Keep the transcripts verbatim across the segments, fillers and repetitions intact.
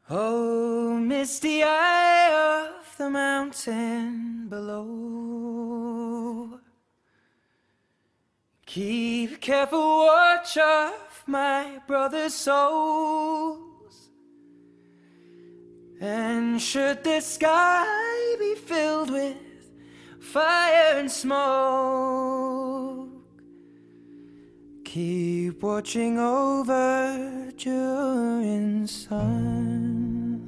Oh, misty eye of the mountain below, keep careful watch of my brother's souls. And should the sky be filled with fire and smoke, keep watching over during suns.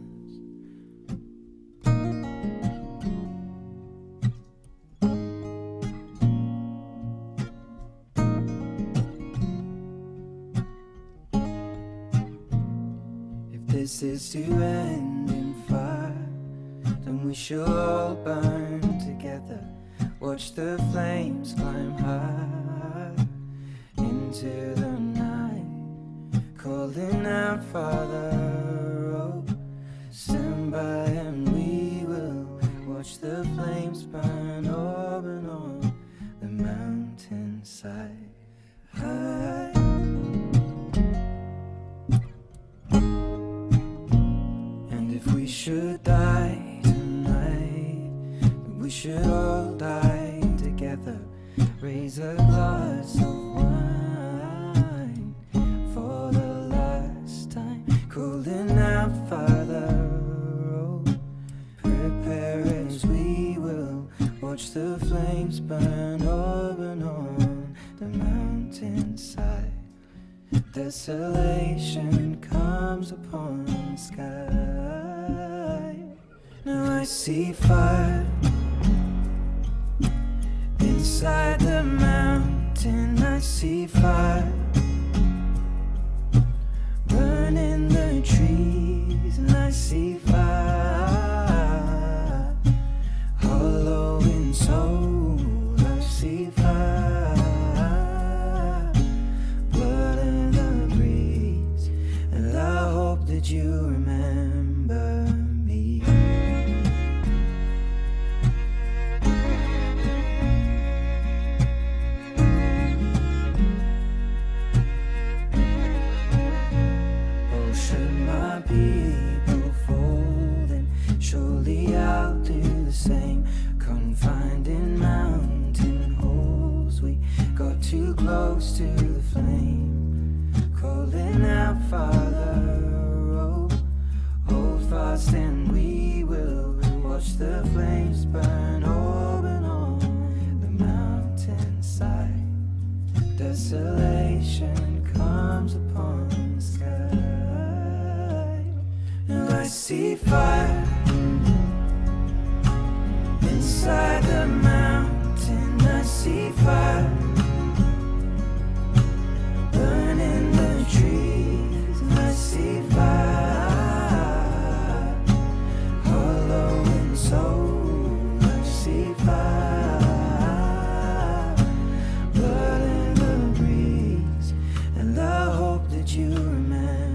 If this is to end in fire, then we shall all burn together. Watch the flames climb high into the night, calling out, Father, oh, stand by and we will watch the flames burn over and on the mountainside. High. And if we should die tonight, we should all die together. Raise a glass of wine for the last time, calling out, Father, oh, prepare as we will watch the flames burn over and on the mountainside. Desolation comes upon the sky. Now I see fire inside the mountain. I see fire burning the trees, and I see fire hollow in soul. I see fire, blood in the breeze, and I hope that you remember me. People folding, surely I'll do the same. Confined in mountain holes, we got too close to the flame, calling out, Father, oh, hold fast and we will watch the flames burn over and on the mountainside. Desolation comes upon the sky. I see fire inside the mountain. I see fire burning the trees. I see fire hollow in soul. I see fire, blood in the breeze, and I hope that you remember.